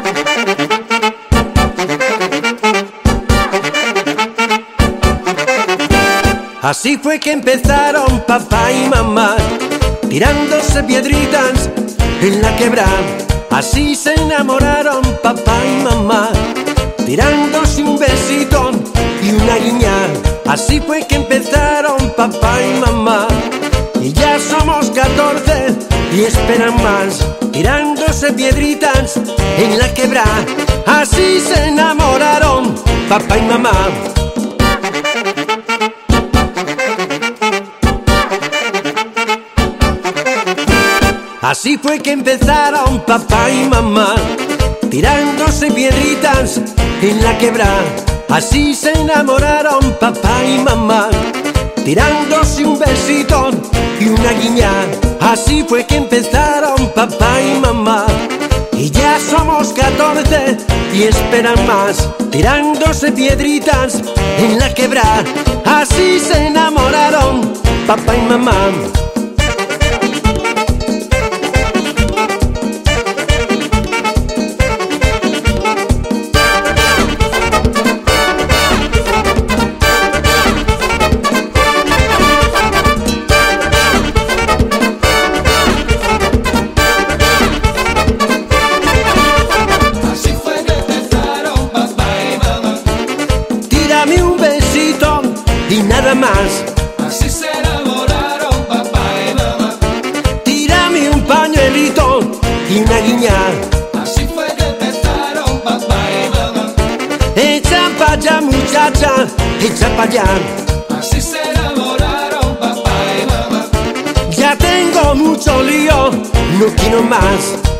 Así fue que empezaron papá y mamá, tirándose piedritas en la quebrada. Así se enamoraron papá y mamá, tirándose un besito y una guiñada. Así fue que empezaron papá y mamá, y ya somos 14 y esperan más, tirándose piedritas en la quebrada. Así se enamoraron papá y mamá. Así fue que empezaron papá y mamá, tirándose piedritas en la quebrada. Así se enamoraron papá y mamá, tirándose un besito y una guiñada. Así fue que empezaron papá y mamá, y ya somos 14 y esperan más, tirándose piedritas en la quebrada. Así se enamoraron papá y mamá. Tírame un besito y nada más. Así se enamoraron papá y mamá. Tírame un pañuelito y una guiñada. Así fue que empezaron papá y mamá. Echa pa' allá muchacha, echa pa' allá. Así se enamoraron papá y mamá. Ya tengo mucho lío, no quiero más.